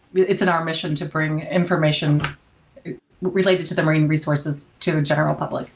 it's in our mission to bring information related to the marine resources to the general public.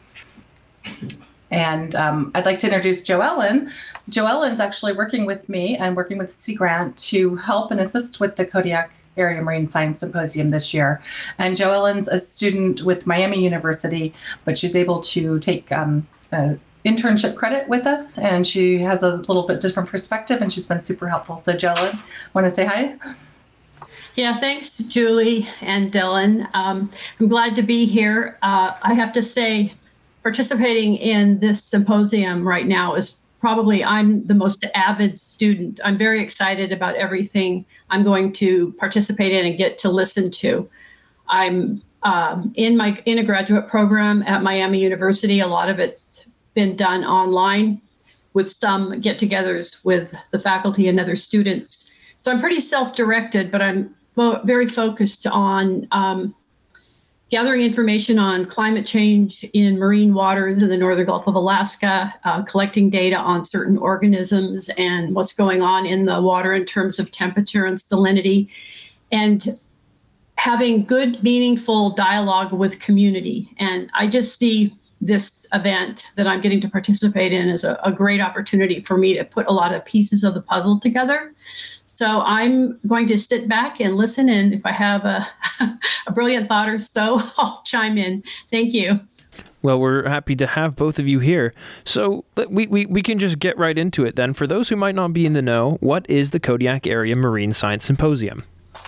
And I'd like to introduce Joellen. Joellen's actually working with me and working with Sea Grant to help and assist with the Kodiak Area Marine Science Symposium this year. And Joellen's a student with Miami University, but she's able to take internship credit with us, and she has a little bit different perspective, and she's been super helpful. So Joellen, want to say hi? Yeah, thanks, Julie and Dylan. I'm glad to be here. I have to say, participating in this symposium right now is probably I'm the most avid student. I'm very excited about everything I'm going to participate in and get to listen to. I'm in a graduate program at Miami University. A lot of it's been done online with some get-togethers with the faculty and other students. So I'm pretty self-directed, but I'm very focused on gathering information on climate change in marine waters in the northern Gulf of Alaska, collecting data on certain organisms and what's going on in the water in terms of temperature and salinity, and having good, meaningful dialogue with community. And I just see this event that I'm getting to participate in as a great opportunity for me to put a lot of pieces of the puzzle together. So I'm going to sit back and listen, and if I have a brilliant thought or so, I'll chime in. Thank you. Well, we're happy to have both of you here. So we can just get right into it then. For those who might not be in the know, what is the Kodiak Area Marine Science Symposium?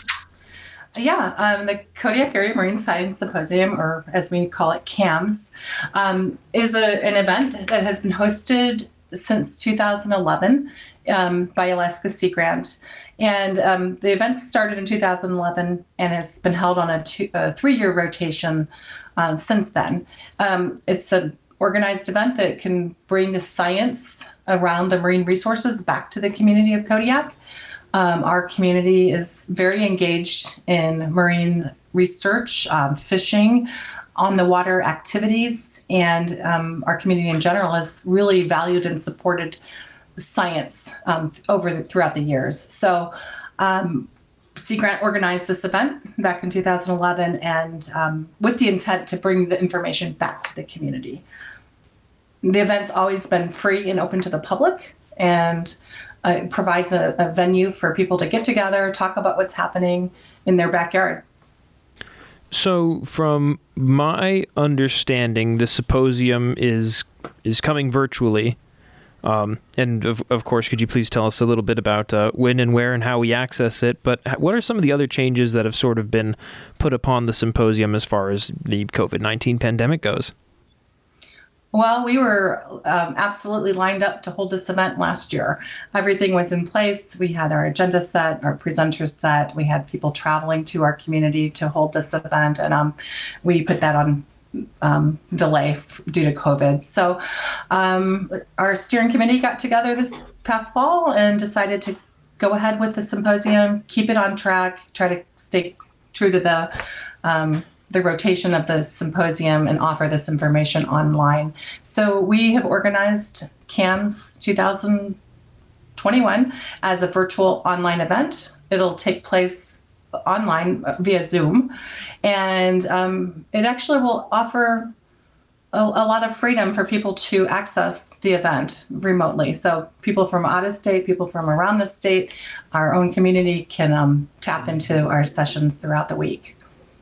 Yeah, the Kodiak Area Marine Science Symposium, or as we call it, CAMS, is an event that has been hosted since 2011 by Alaska Sea Grant. And the event started in 2011 and has been held on a 3-year rotation since then. It's an organized event that can bring the science around the marine resources back to the community of Kodiak. Our community is very engaged in marine research, fishing, on the water activities, and our community in general has really valued and supported science throughout the years. So Sea Grant organized this event back in 2011 and with the intent to bring the information back to the community. The event's always been free and open to the public, and it provides a venue for people to get together, talk about what's happening in their backyard. So from my understanding, the symposium is coming virtually. And of course, could you please tell us a little bit about when and where and how we access it? But what are some of the other changes that have sort of been put upon the symposium as far as the COVID-19 pandemic goes? Well, we were absolutely lined up to hold this event last year. Everything was in place. We had our agenda set, our presenters set. We had people traveling to our community to hold this event, and we put that on delay due to COVID. So our steering committee got together this past fall and decided to go ahead with the symposium, keep it on track, try to stay true to the rotation of the symposium and offer this information online. So we have organized CAMS 2021 as a virtual online event. It'll take place online via Zoom, and it actually will offer a lot of freedom for people to access the event remotely. So people from out of state, people from around the state, our own community can tap into our sessions throughout the week.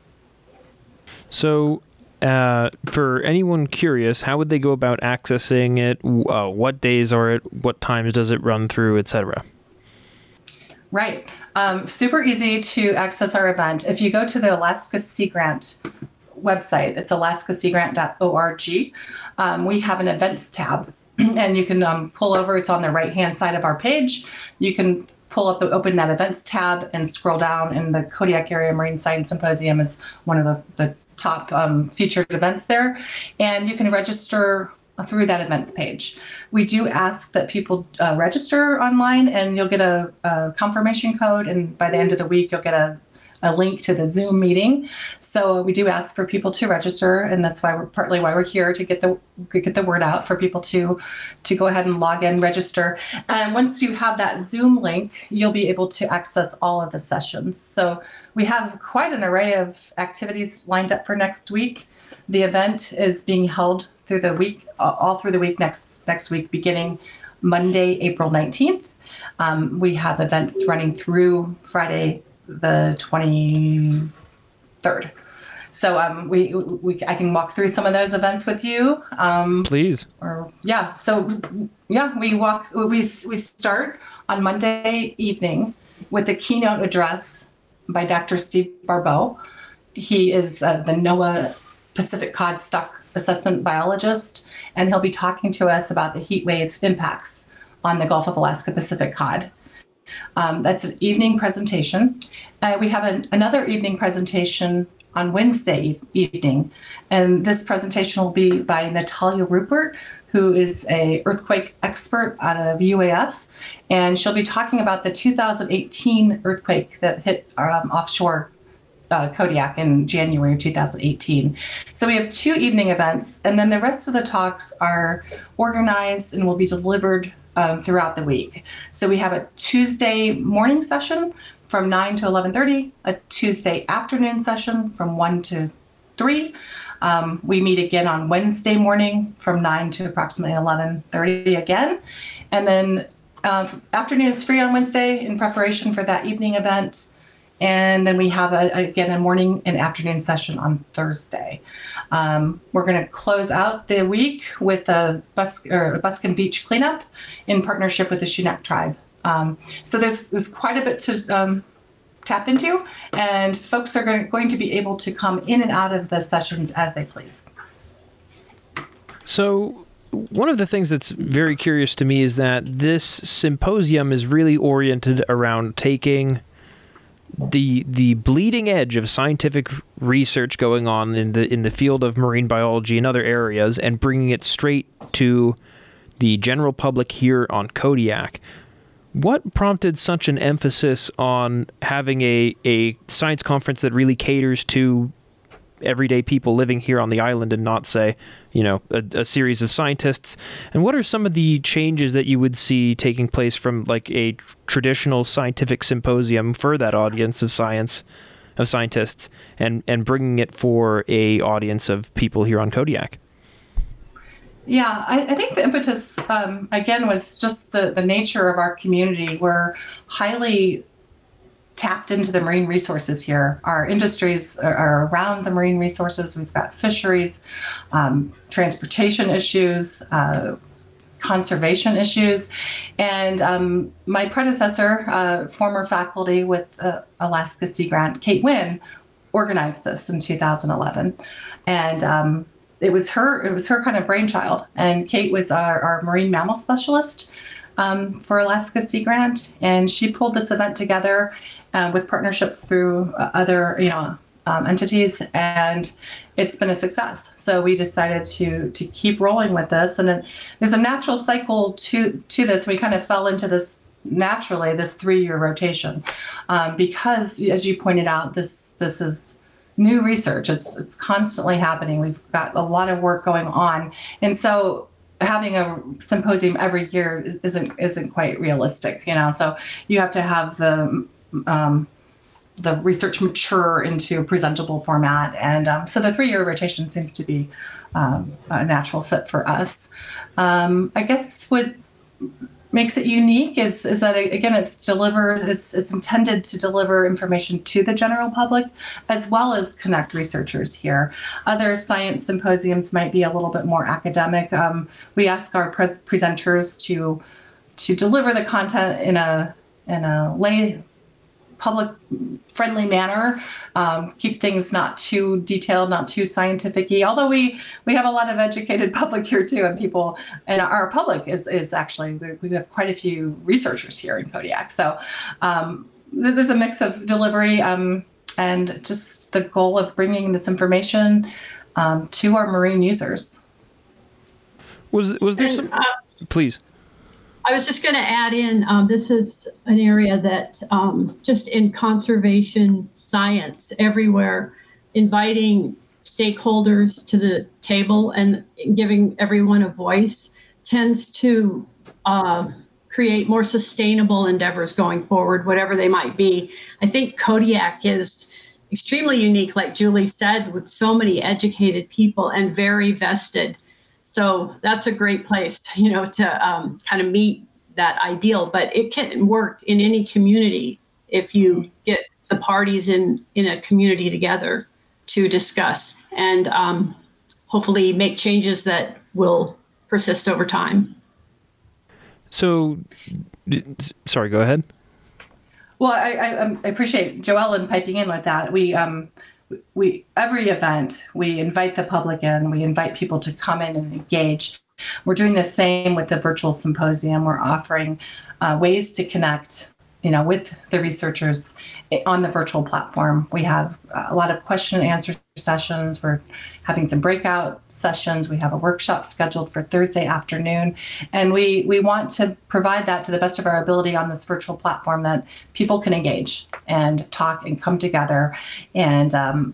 So for anyone curious, how would they go about accessing it? What days are it? What times does it run through, etc.? Right. Super easy to access our event. If you go to the Alaska Sea Grant website, it's alaskaseagrant.org. We have an events tab, and you can pull over. It's on the right-hand side of our page. You can open that events tab and scroll down, and the Kodiak Area Marine Science Symposium is one of the top featured events there. And you can register through that events page. We do ask that people register online, and you'll get a confirmation code, and by the end of the week you'll get a a link to the Zoom meeting. So we do ask for people to register, and that's partly why we're here, to get the word out for people to go ahead and log in, register. And once you have that Zoom link, you'll be able to access all of the sessions. So we have quite an array of activities lined up for next week. The event is being held through the week, all through the week next week, beginning Monday, April 19th. We have events running through Friday, the 23rd. So I can walk through some of those events with you. Please. We start on Monday evening with a keynote address by Dr. Steve Barbeau. He is the NOAA Pacific Cod Stock Assessment Biologist, and he'll be talking to us about the heat wave impacts on the Gulf of Alaska Pacific Cod. That's an evening presentation. We have another evening presentation on Wednesday evening, and this presentation will be by Natalia Rupert, who is an earthquake expert out of UAF, and she'll be talking about the 2018 earthquake that hit offshore Kodiak in January of 2018. So we have 2 evening events, and then the rest of the talks are organized and will be delivered throughout the week. So we have a Tuesday morning session from 9 to 11:30, a Tuesday afternoon session from 1 to 3. We meet again on Wednesday morning from 9 to approximately 11:30 again. And then afternoon is free on Wednesday in preparation for that evening event. And then we have, a morning and afternoon session on Thursday. We're going to close out the week with a Buckskin Beach cleanup in partnership with the Chinook tribe. So there's quite a bit to tap into, and folks are going to be able to come in and out of the sessions as they please. So one of the things that's very curious to me is that this symposium is really oriented around taking the bleeding edge of scientific research going on in the field of marine biology and other areas and bringing it straight to the general public here on Kodiak. What prompted such an emphasis on having a science conference that really caters to everyday people living here on the island and not, say, a series of scientists? And what are some of the changes that you would see taking place from like a traditional scientific symposium for that audience of scientists and bringing it for a audience of people here on Kodiak? Yeah, I think the impetus, again, was just the nature of our community. We're highly tapped into the marine resources here. Our industries are around the marine resources. We've got fisheries, transportation issues, conservation issues. And my predecessor, former faculty with Alaska Sea Grant, Kate Wynn, organized this in 2011. And it was her kind of brainchild. And Kate was our marine mammal specialist for Alaska Sea Grant, and she pulled this event together with partnership through other entities, and it's been a success. So we decided to keep rolling with this, and then there's a natural cycle to this. We kind of fell into this naturally, this 3-year rotation, because as you pointed out, this is new research. It's constantly happening. We've got a lot of work going on, and so having a symposium every year isn't quite realistic, So you have to have the research mature into a presentable format, and so the 3-year rotation seems to be a natural fit for us. I guess what makes it unique is that, again, it's intended to deliver information to the general public as well as connect researchers here. Other science symposiums might be a little bit more academic. We ask our presenters to deliver the content in a lay public friendly manner, keep things not too detailed, not too scientific-y, although we have a lot of educated public here too, and people, and our public is actually, we have quite a few researchers here in Kodiak. So there's a mix of delivery and just the goal of bringing this information to our marine users. Was there some, please? I was just going to add in, this is an area that just in conservation science everywhere, inviting stakeholders to the table and giving everyone a voice tends to create more sustainable endeavors going forward, whatever they might be. I think Kodiak is extremely unique, like Julie said, with so many educated people and very vested. So that's a great place, to kind of meet that ideal. But it can work in any community if you get the parties in a community together to discuss and hopefully make changes that will persist over time. So, sorry, go ahead. Well, I appreciate Joellen piping in with that. We every event, we invite the public in, we invite people to come in and engage. We're doing the same with the virtual symposium. We're offering ways to connect, with the researchers on the virtual platform. We have a lot of question and answer sessions. We're having some breakout sessions. We have a workshop scheduled for Thursday afternoon. And we want to provide that to the best of our ability on this virtual platform that people can engage and talk and come together and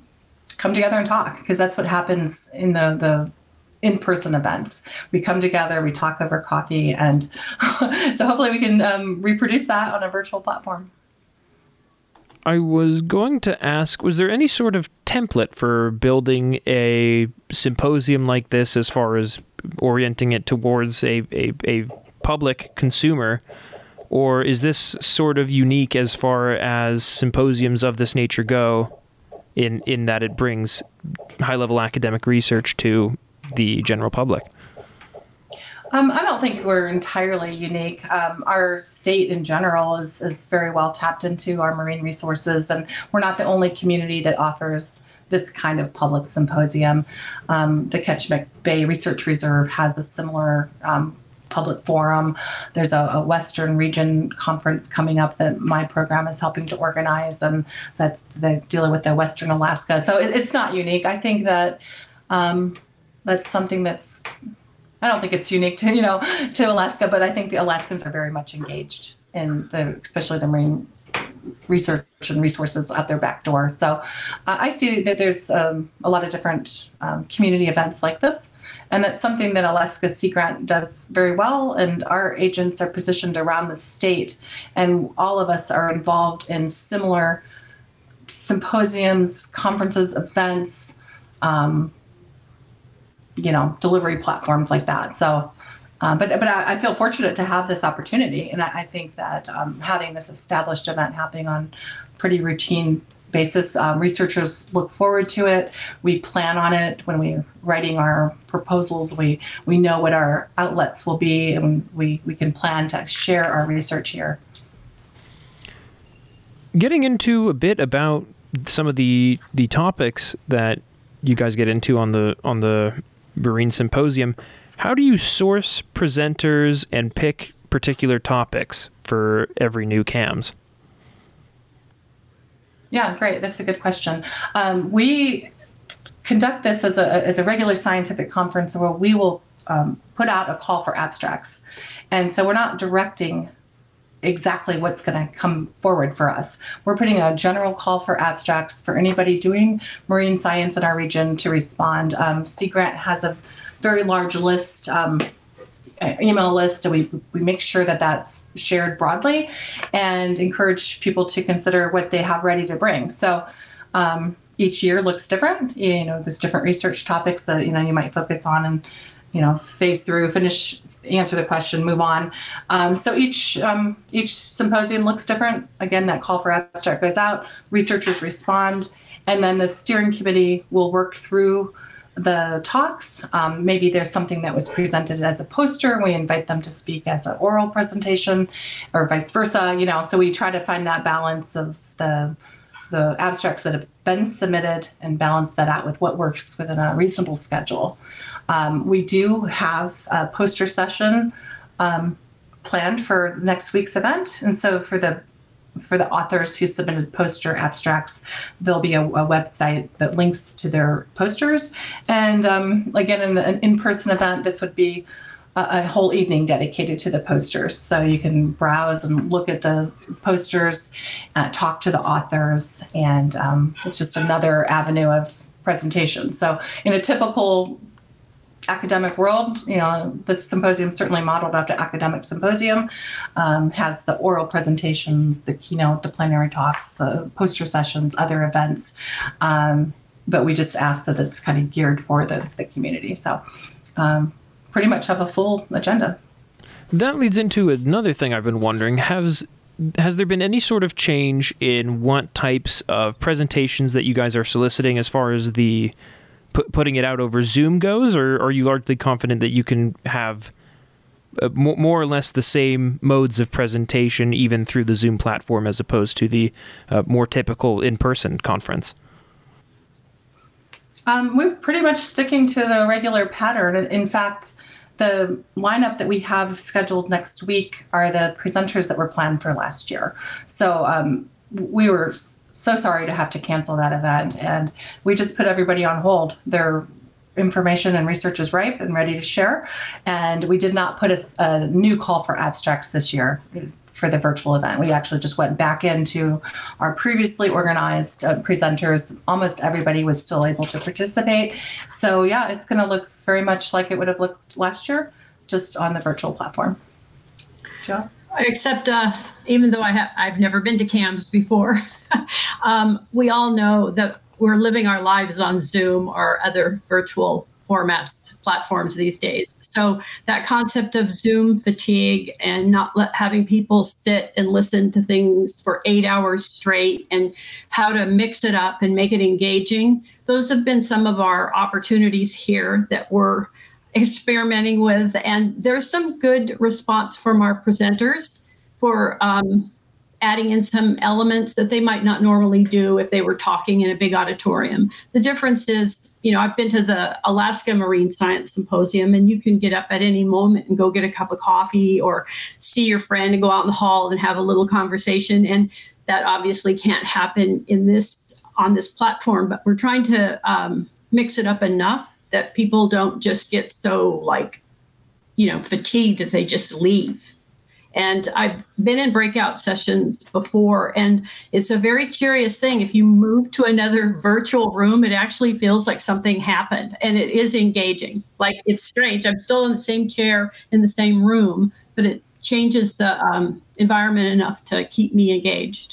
talk, because that's what happens in the in-person events. We come together, we talk over coffee, and so hopefully we can reproduce that on a virtual platform. I was going to ask, was there any sort of template for building a symposium like this as far as orienting it towards a public consumer? Or is this sort of unique as far as symposiums of this nature go in that it brings high-level academic research to the general public? I don't think we're entirely unique. Our state in general is very well tapped into our marine resources, and we're not the only community that offers this kind of public symposium. The Ketchikan Bay Research Reserve has a similar public forum. There's a Western Region conference coming up that my program is helping to organize, and that they're dealing with the Western Alaska. So it's not unique. I think that that's something I don't think it's unique to Alaska, but I think the Alaskans are very much engaged in especially the marine research and resources at their back door. So I see that there's a lot of different community events like this, and that's something that Alaska Sea Grant does very well, and our agents are positioned around the state, and all of us are involved in similar symposiums, conferences, events, delivery platforms like that. So, but I feel fortunate to have this opportunity. And I think that having this established event happening on pretty routine basis, researchers look forward to it. We plan on it when we're writing our proposals. We know what our outlets will be, and we can plan to share our research here. Getting into a bit about some of the topics that you guys get into on the Marine Symposium, how do you source presenters and pick particular topics for every new CAMS? Yeah, great. That's a good question. We conduct this as a regular scientific conference where we will put out a call for abstracts. And so we're not directing exactly what's going to come forward for us. We're putting a general call for abstracts for anybody doing marine science in our region to respond. Sea Grant has a very large list, email list, and we make sure that that's shared broadly and encourage people to consider what they have ready to bring. So each year looks different. There's different research topics that you might focus on and phase through, finish, answer the question, move on. So each symposium looks different. Again, that call for abstract goes out, researchers respond, and then the steering committee will work through the talks. Maybe there's something that was presented as a poster, and we invite them to speak as an oral presentation, or vice versa. So we try to find that balance of the abstracts that have been submitted and balance that out with what works within a reasonable schedule. We do have a poster session planned for next week's event, and so for the authors who submitted poster abstracts, there'll be a website that links to their posters. And again, in the in-person event, this would be a whole evening dedicated to the posters. So you can browse and look at the posters, talk to the authors, and it's just another avenue of presentation. So in a typical academic world, this symposium certainly modeled after academic symposium, has the oral presentations, the keynote, the plenary talks, the poster sessions, other events. But we just ask that it's kind of geared for the community. So pretty much have a full agenda. That leads into another thing I've been wondering. Has there been any sort of change in what types of presentations that you guys are soliciting as far as the putting it out over Zoom goes, or are you largely confident that you can have more or less the same modes of presentation even through the Zoom platform as opposed to the more typical in-person conference? We're pretty much sticking to the regular pattern. In fact, the lineup that we have scheduled next week are the presenters that were planned for last year. So we were so sorry to have to cancel that event, and we just put everybody on hold. Their information and research is ripe and ready to share, and we did not put a new call for abstracts this year for the virtual event. We actually just went back into our previously organized presenters. Almost everybody was still able to participate. So yeah, it's going to look very much like it would have looked last year, just on the virtual platform. Joe? Except even though I've never been to CAMS before, we all know that we're living our lives on Zoom or other virtual platforms these days. So that concept of Zoom fatigue and not having people sit and listen to things for 8 hours straight, and how to mix it up and make it engaging, those have been some of our opportunities here that we're experimenting with. And there's some good response from our presenters for adding in some elements that they might not normally do if they were talking in a big auditorium. The difference is, I've been to the Alaska Marine Science Symposium, and you can get up at any moment and go get a cup of coffee or see your friend and go out in the hall and have a little conversation. And that obviously can't happen on this platform, but we're trying to mix it up enough that people don't just get so fatigued that they just leave. And I've been in breakout sessions before, and it's a very curious thing. If you move to another virtual room, it actually feels like something happened, and it is engaging. Like, it's strange. I'm still in the same chair in the same room, but it changes the environment enough to keep me engaged.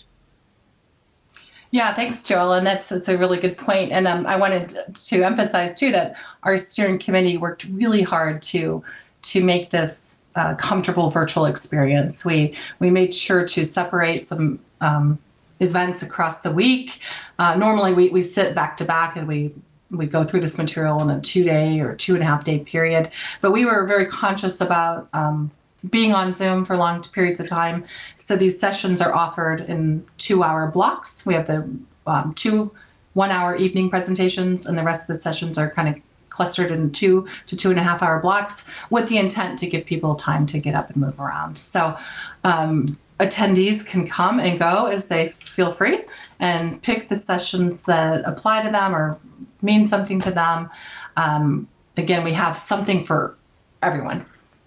Yeah, thanks, Joel. And that's a really good point. And I wanted to emphasize, too, that our steering committee worked really hard to make this comfortable virtual experience. We made sure to separate some events across the week. Normally, we sit back to back and we go through this material in a 2-day or 2.5-day period. But we were very conscious about being on Zoom for long periods of time. So these sessions are offered in 2-hour blocks. We have the 2 1-hour evening presentations, and the rest of the sessions are kind of clustered in 2 to 2.5 hour blocks, with the intent to give people time to get up and move around. So attendees can come and go as they feel free and pick the sessions that apply to them or mean something to them. Again, we have something for everyone.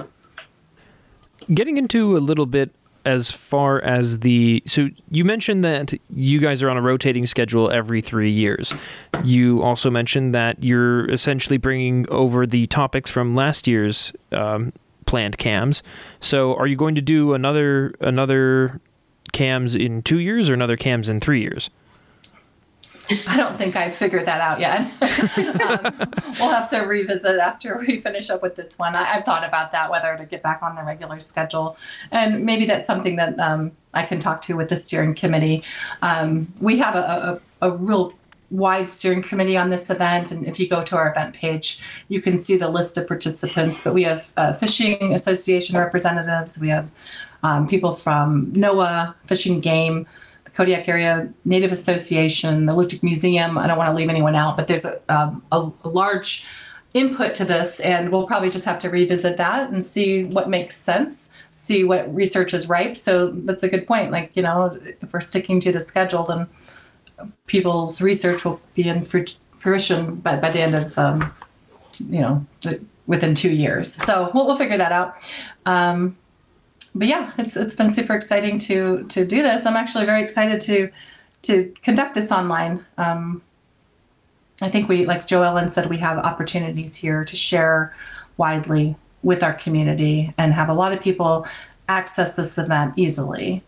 Getting into a little bit as far as so you mentioned that you guys are on a rotating schedule every 3 years. You also mentioned that you're essentially bringing over the topics from last year's planned CAMS. So are you going to do another CAMS in 2 years or another CAMS in 3 years? I don't think I've figured that out yet. We'll have to revisit after we finish up with this one. I've thought about that, whether to get back on the regular schedule. And maybe that's something that I can talk to with the steering committee. We have a real wide steering committee on this event. And if you go to our event page, you can see the list of participants. But we have Fishing Association representatives. We have people from NOAA, Fish and Game, Kodiak Area Native Association, the Alutiiq Museum. I don't want to leave anyone out, but there's a large input to this, and we'll probably just have to revisit that and see what makes sense, see what research is ripe. So that's a good point. If we're sticking to the schedule, then people's research will be in fruition by the end of, within 2 years. So we'll figure that out. But yeah, it's been super exciting to do this. I'm actually very excited to conduct this online. I think we, like Joellen said, we have opportunities here to share widely with our community and have a lot of people access this event easily.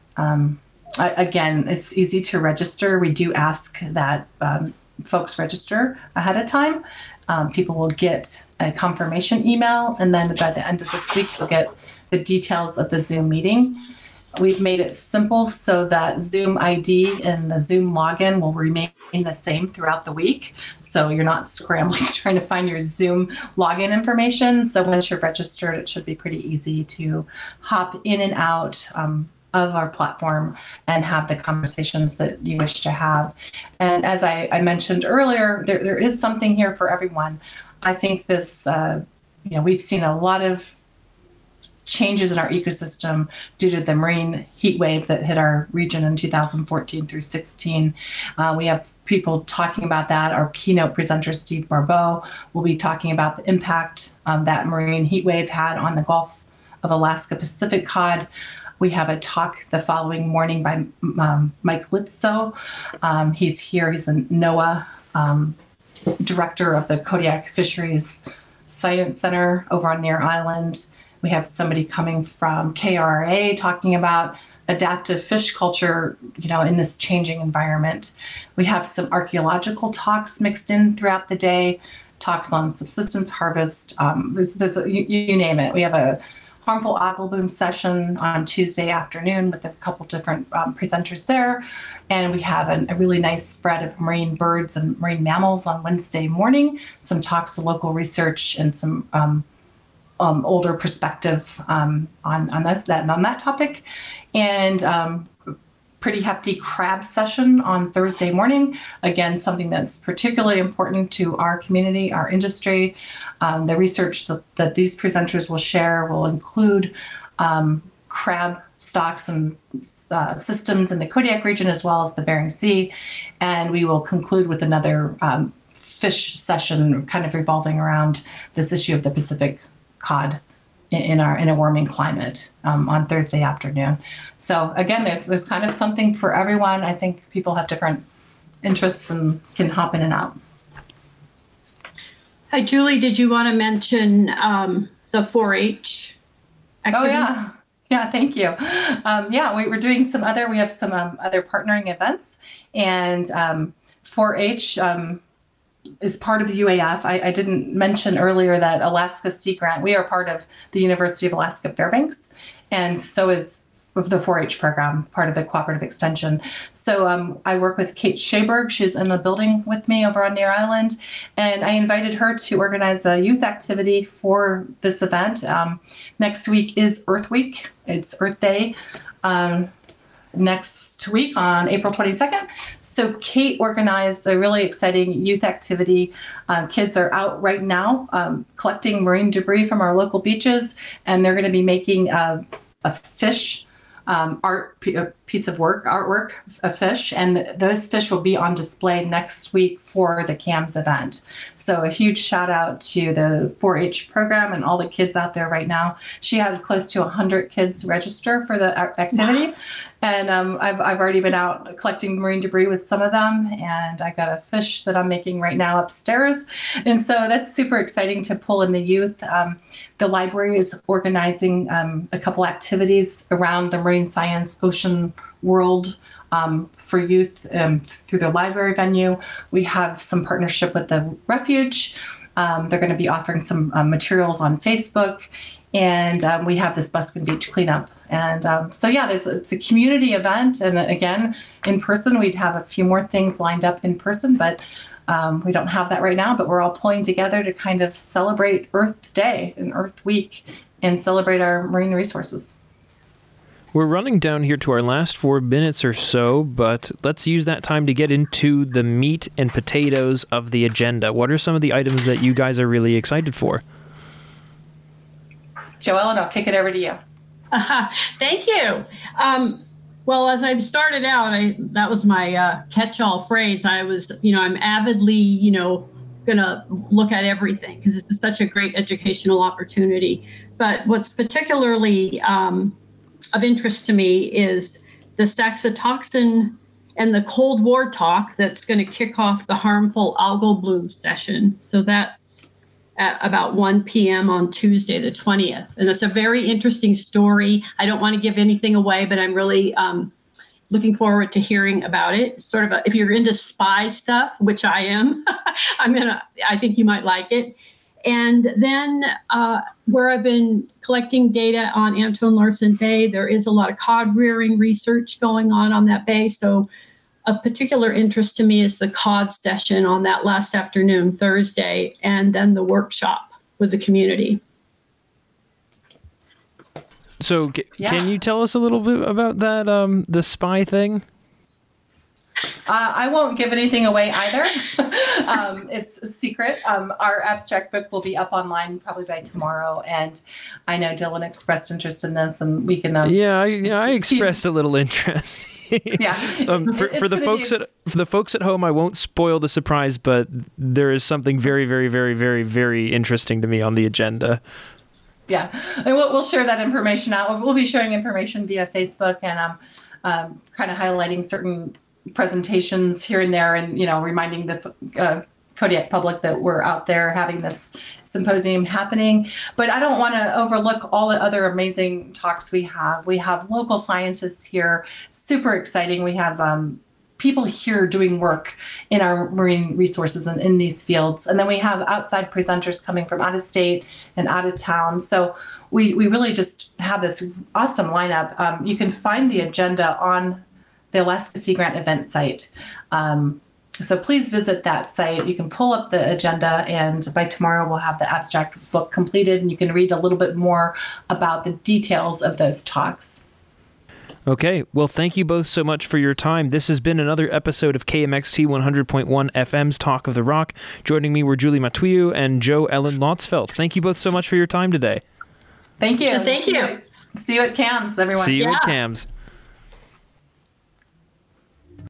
Again, it's easy to register. We do ask that folks register ahead of time. People will get a confirmation email, and then by the end of this week, they'll get the details of the Zoom meeting. We've made it simple so that Zoom ID and the Zoom login will remain the same throughout the week. So you're not scrambling trying to find your Zoom login information. So once you're registered, it should be pretty easy to hop in and out of our platform and have the conversations that you wish to have. And as I mentioned earlier, there is something here for everyone. I think this, we've seen a lot of changes in our ecosystem due to the marine heat wave that hit our region in 2014 through 16. We have people talking about that. Our keynote presenter, Steve Barbeau, will be talking about the impact that marine heat wave had on the Gulf of Alaska Pacific cod. We have a talk the following morning by Mike Litzo. He's here. He's a NOAA director of the Kodiak Fisheries Science Center over on Near Island. We have somebody coming from KRA talking about adaptive fish culture, in this changing environment. We have some archaeological talks mixed in throughout the day, talks on subsistence harvest. You name it. We have a harmful algal bloom session on Tuesday afternoon with a couple different presenters there. And we have a really nice spread of marine birds and marine mammals on Wednesday morning, some talks of local research and some older perspective on that topic, and pretty hefty crab session on Thursday morning. Again, something that's particularly important to our community, our industry. The research that these presenters will share will include crab stocks and systems in the Kodiak region as well as the Bering Sea, and we will conclude with another fish session, kind of revolving around this issue of the Pacific cod in a warming climate on Thursday afternoon. So again, there's kind of something for everyone. I think people have different interests and can hop in and out. Hi, Julie, did you want to mention the 4-H activity? Oh, yeah, thank you. We're doing we have some other partnering events, and 4-H is part of the UAF. I didn't mention earlier that Alaska Sea Grant, we are part of the University of Alaska Fairbanks, and so is the 4-H program, part of the cooperative extension. So I work with Kate Shaberg. She's in the building with me over on Near Island, and I invited her to organize a youth activity for this event. Next week is Earth Week. It's Earth Day. Next week on April 22nd. So Kate organized a really exciting youth activity. Kids are out right now collecting marine debris from our local beaches, and they're going to be making a fish piece of artwork, a fish, and those fish will be on display next week for the CAMS event. So a huge shout out to the 4-H program and all the kids out there right now. She had close to 100 kids register for the activity. Wow. And I've already been out collecting marine debris with some of them, and I got a fish that I'm making right now upstairs. And so that's super exciting to pull in the youth. The library is organizing a couple activities around the marine science ocean world for youth through the library venue. We have some partnership with the Refuge. They're going to be offering some materials on Facebook. And we have this Buskin Beach cleanup. And it's a community event. And again, in person, we'd have a few more things lined up in person, but we don't have that right now. But we're all pulling together to kind of celebrate Earth Day and Earth Week and celebrate our marine resources. We're running down here to our last 4 minutes or so, but let's use that time to get into the meat and potatoes of the agenda. What are some of the items that you guys are really excited for? Joellen, I'll kick it over to you. Thank you. Well, as I started out, that was my catch-all phrase. I was, I'm avidly, going to look at everything because it's such a great educational opportunity. But what's particularly of interest to me is the saxitoxin and the Cold War talk that's going to kick off the harmful algal bloom session. So that's at about 1 p.m. on Tuesday, the 20th. And it's a very interesting story. I don't want to give anything away, but I'm really looking forward to hearing about it. Sort of if you're into spy stuff, which I am, I think you might like it. And then where I've been collecting data on Anton Larsen Bay, there is a lot of cod rearing research going on that bay. So of particular interest to me is the cod session on that last afternoon, Thursday, and then the workshop with the community. So can you tell us a little bit about that, the spy thing? I won't give anything away either. It's a secret. Our abstract book will be up online probably by tomorrow, and I know Dylan expressed interest in this, and we can. I expressed a little interest. Yeah. For the folks at home, I won't spoil the surprise, but there is something very, very, very, very, very interesting to me on the agenda. Yeah, and we'll share that information out. We'll be sharing information via Facebook and kind of highlighting certain presentations here and there, and reminding the Kodiak public that we're out there having this symposium happening. But I don't want to overlook all the other amazing talks we have. We have local scientists here, super exciting. We have people here doing work in our marine resources and in these fields. And then we have outside presenters coming from out of state and out of town. So we really just have this awesome lineup. You can find the agenda on the Alaska Sea Grant event site. So please visit that site. You can pull up the agenda, and by tomorrow we'll have the abstract book completed, and you can read a little bit more about the details of those talks. Okay, well, thank you both so much for your time. This has been another episode of KMXT 100.1 FM's Talk of the Rock. Joining me were Julie Matuiu and Jo Ellen Lotzfeldt. Thank you both so much for your time today. Thank you. Thank you. See you at CAMS, everyone. See you at CAMS.